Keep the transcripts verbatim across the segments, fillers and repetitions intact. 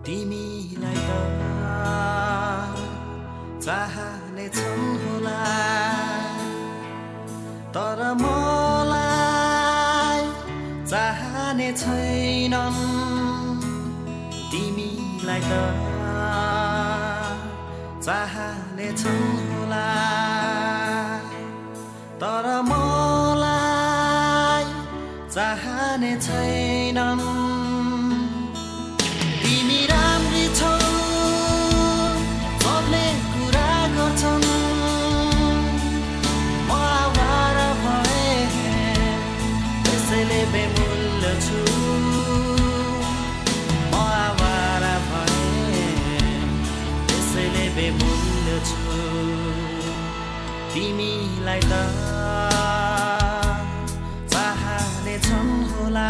तिमीलाई त चाहने छन् होला तर मलाई चाहने छैनन् तिमीलाई त चाहने छन् होला तर मलाई चाहने छैनन् तिमी राम्री छौ सबले कुरा गर्छन् म आवारा भए त्यसैले बेमूल्य छु म आवारा भए त्यसैले बेमूल्य छु तिमीलाई त चाहने छन् होला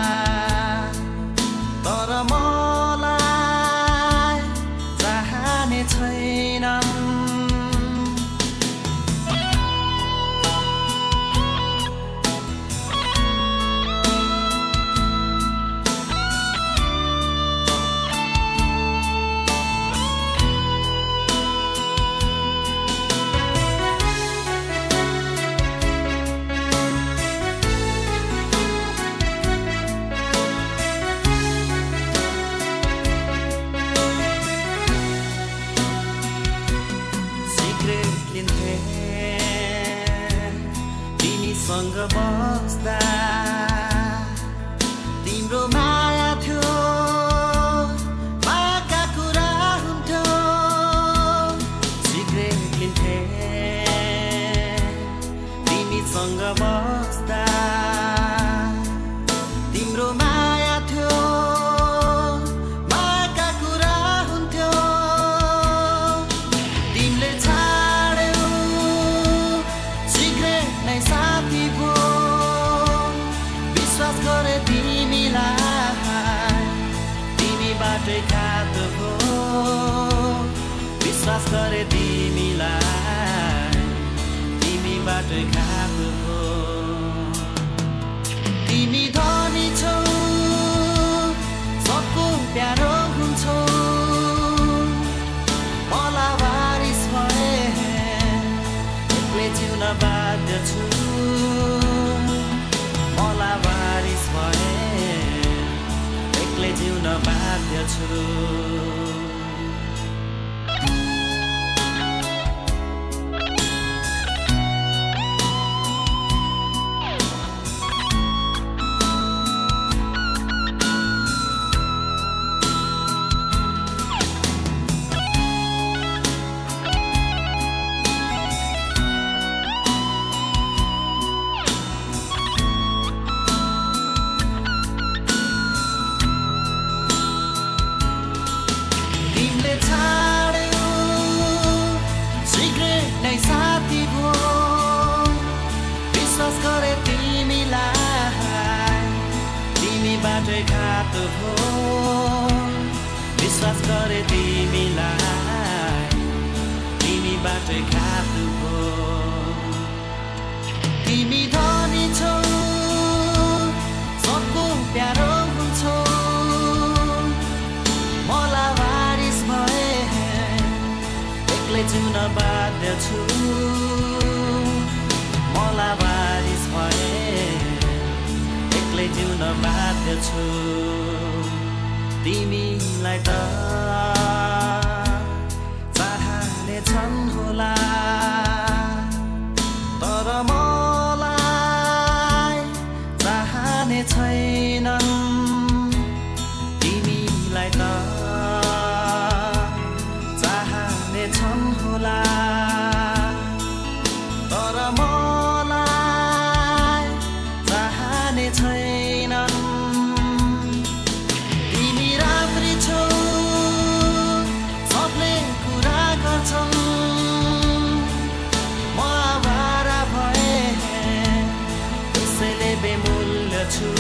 तर मलाई चाहने छैनन् तिमीसँग बस्दा तिम्रो माया थियो मायाका कुरा हुन्थ्यो सिग्रेट लिन्थे तिमीसँग बस्दा तिम्रो माया थियो मायाका कुरा हुन्थ्यो तिमीले छाड्यौ सिग्रेट नै साथी भो विश्वास गरे तिमीलाई तिमी बाटै खात भो विश्वास गरे तिमीलाई तिमी बाटै खात भो तिमी धनी छौ सबको प्यारो हुन्छौ मलाई वारिस भए एक्लै जिउन बाध्य छु मलाई वारिस भए एक्लै जिउन बाध्य छु साथी भो विश्वास गरे तिमीलाई तिमी बाटै घात भो विश्वास गरे तिमीलाई तिमी बाटै घात भो तिमी धनी छौ सबको प्यारो हुन्छौ मलाई वारिस भए एक्लै जिउन बाध्य छु मलाई वारिस भए एक्लै जिउन बाध्य छु तिमीलाई त चाहने छन् होला तर मलाई चाहने छैनन् तिमीलाई त छन् होला तर मलाई चाहने छैनन् तिमी राम्री छौ सबले कुरा गर्छन् म आवारा भए त्यसैले बेमूल्य छु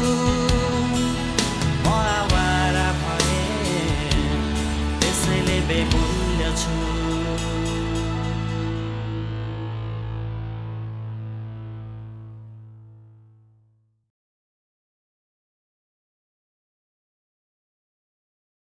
म आवारा भए त्यसैले बेमूल्य छु